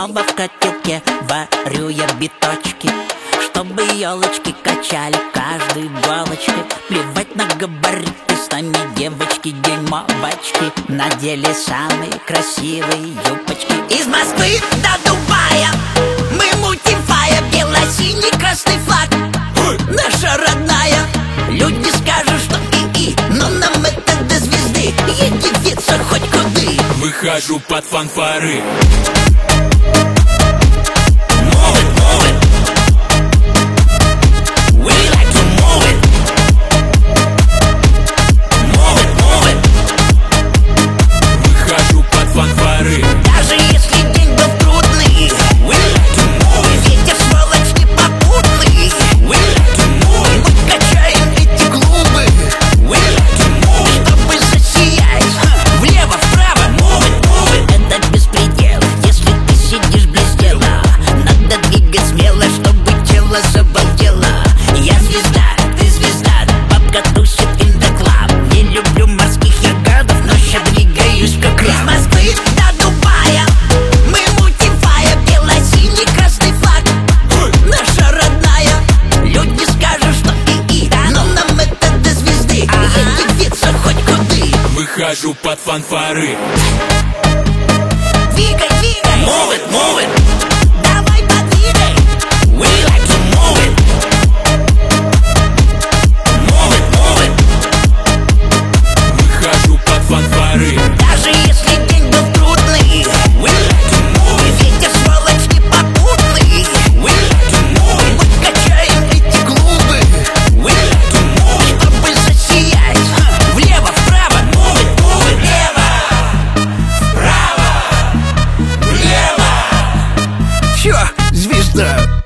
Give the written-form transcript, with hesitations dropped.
снова в котелке варю я биточки, чтобы елочки качали каждой иголочкой. Плевать на габариты, с нами девочки дюймовочки надели самые красивые юбочки. Из Москвы до Дубая мы мутим фая, бело-синий красный флаг, наша родная. Люди скажут, что и, но нам это до звезды. Единица хоть куды. Выхожу под фанфары. Даже если день был трудный, ветер сволочь не попутный. Мы качаем эти клубы, чтобы засиять влево, вправо. Это беспредел, если ты сидишь без дела. Надо двигать смело, чтобы тело забалдело. Я звезда, ты звезда, бабка тусит in the club. Не люблю морских ягодов, но ща двигаюсь как краб. Из Москвы до Дубая мы мутим фая, бело-синий красный флаг, наша родная. Люди скажут, что и, но нам это до звезды. Единица хоть куды. Выхожу под фанфары. Двигай, двигай, move it. Давай подвигай. We like to move it. Move it. Выхожу под фанфары. Даже если день был трудный, ветер сволочь не попутный. Мы качаем эти клубы, чтобы засиять влево, вправо. Влево, вправо, влево. Всё, звезда.